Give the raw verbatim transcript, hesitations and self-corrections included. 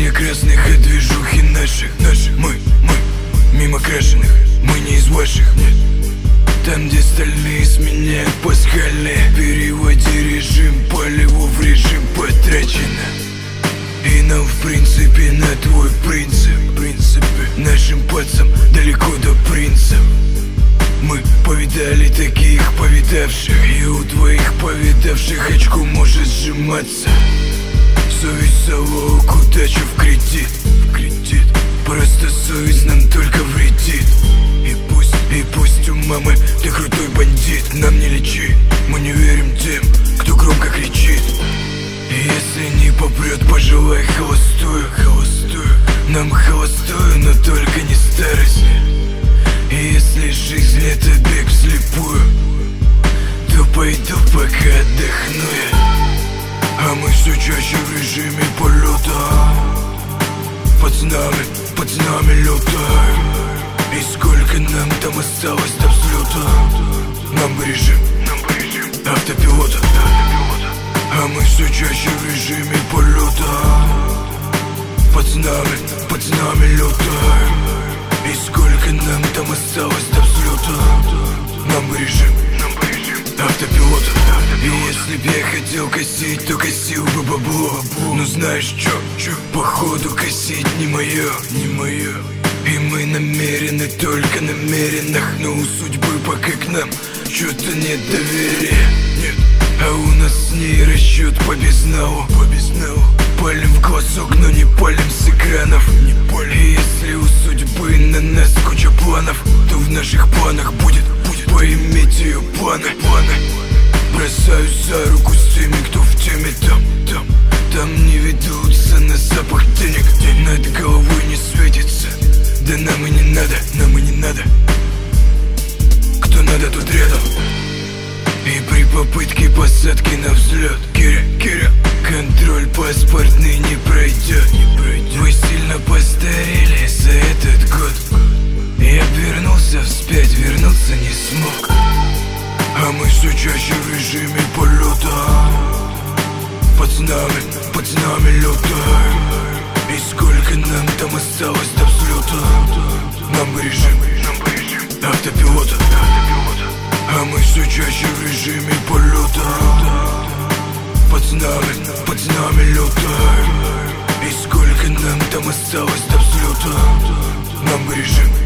сине красных от движухи наших, наших. Мы, мы, мимо крашеных, мы не из ваших, нет. Там, где стальные сменяют пасхальные, переводи режим полеву в режим потрачено. И нам в принципе на твой принцип, принципе, нашим пацам далеко до принцев. Мы повидали таких повидавших, и у твоих повидавших очко может сжиматься. Совесть залог, удачу в кредит, в кредит. Просто совесть нам только вредит. И пусть, и пусть у мамы ты крутой бандит, нам не лечи, мы не верим тем, кто громко кричит. И если не попрет, пожелай холостую, холостую. Нам холостую, но только не старость. И если жизнь это бег вслепую, то пойду пока отдохну я. А мы все чаще в режиме полета. Пацанами, пацанами летаем. И сколько нам там осталось до взлета? Нам бы режим, нам бы режим автопилота. А мы все чаще в режиме полета. Пацанами, пацанами летаем. И сколько нам там осталось до взлета? Нам бы режим, нам бы режим автопилота. И если б я хотел косить, то косил бы бабло. Ну знаешь чё, чё, походу косить не мое, не мое. И мы намерены только намеренных, но у судьбы пока к нам чё-то нет доверия, нет. А у нас с ней расчет по безналу, по безналу. Палим в глазок, но не палим с экранов, не палим. И если у судьбы на нас куча планов, то в наших планах будет, будет поиметь ее планы, планы. Бросаюсь за руку с теми, кто в теме там, там. Там не ведутся на запах денег, день над головой не светится. Да нам и не надо, нам и не надо. Кто надо, тут рядом. И при попытке посадки на взлет, Киря, Киря, контроль паспортный не пройдет, не пройдет. Вы сильно постарели за этот год. Я вернулся вспять, вернуться не смог. А мы все чаще в режиме полета. Пацанами, пацанами летаем. И сколько нам там осталось до взлета? Нам бы режим, нам бы режим автопилота. А мы все чаще в режиме полета. Пацанами, пацанами летаем. И сколько нам там осталось до взлета? Нам бы режим.